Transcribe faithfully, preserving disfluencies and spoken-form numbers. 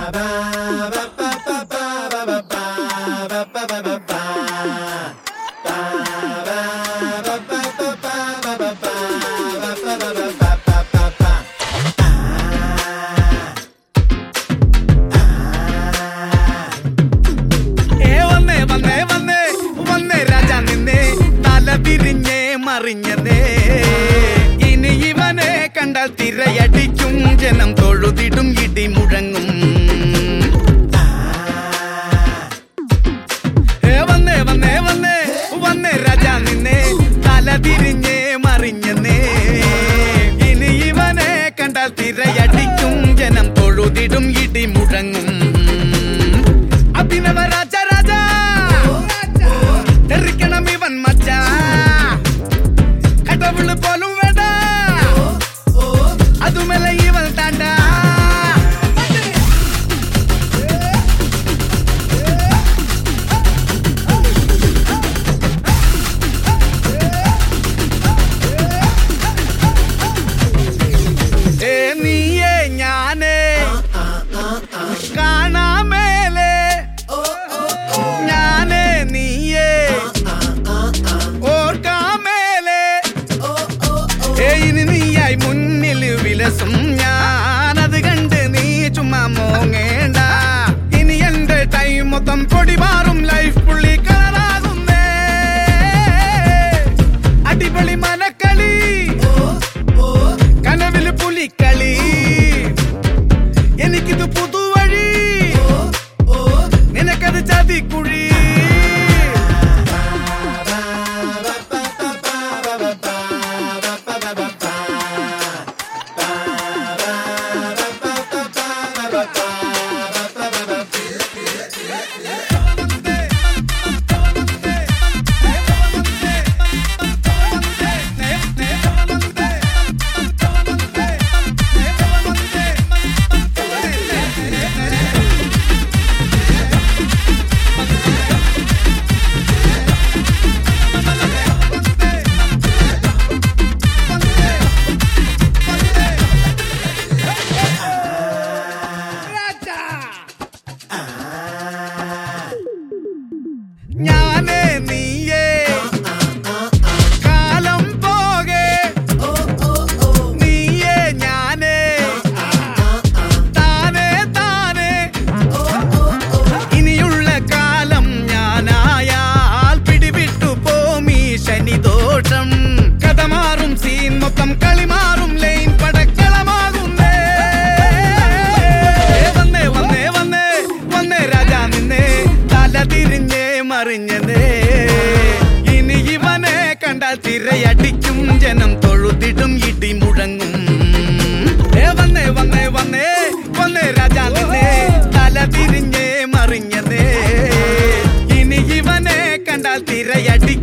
ഇനി ഇവനെ കണ്ടാൽ തിരയടിക്കും ജനം തൊഴുതിടും ഇടി മുഴങ്ങും വന്നേ വന്നേ വന്നേ വന്നേ രാജാ നിന്നെ തല തിരിഞ്ഞേ മറിഞ്ഞെന്നേ ഇനി ഇവനെ കണ്ടാൽ തിരയടിക്കും ജനം തൊഴുതിടും ഇടി മുഴങ്ങും അഭിനവ രാജ രാജാ തെറിക്കണം ഇവൻ മച്ചാ കടവുള് പോലും വേണ്ട അതുമല്ല ഇവൾ താണ്ട ഏ നീയേ ഞാനേ കാണാമേലേ ഞാനേ നീയേ ഓർക്കാമേലേ ഇനി നീയായി മുന്നിൽ വിലസും ഞാനത് കണ്ട് നീ ചുമ്മാ മോങ്ങേണ്ട ഇനി എന്റെ ടൈം മൊത്തം പൊടി മാറും ലൈഫ് പുള്ളി കളറാകുന്നേ അടിപൊളി മനക്കളി കനവില് പുലിക്കളി എനിക്കിത് പുതുവഴി നിനക്കത് ചതിക്കുഴി ഞാനേ നീയേ കാലം പോകെ നീയേ ഞാനേ താനേ താനേ ഇനിയുള്ള കാലം ഞാനായാൽ പിടിവിട്ടു പോമീ ശനിദോഷം കഥ മാറും സീൻ മൊത്തം കളി മാറും ലൈൻ പടക്കളമാകുന്നേ വന്നേ വന്നേ വന്നേ വന്നേ രാജാ നിന്നെ തല തിരിഞ്ഞേ മറിഞ്ഞതേ ഇനി ഇവനെ കണ്ടാൽ തിരയടിക്കും ജനം തൊഴുതിടും ഇടി മുഴങ്ങും വന്നേ വന്നേ വന്നേ വന്നേ രാജാ നിന്നെ തല തിരിഞ്ഞേ മറിഞ്ഞതേ ഇനി ഇവനെ കണ്ടാൽ തിരയടി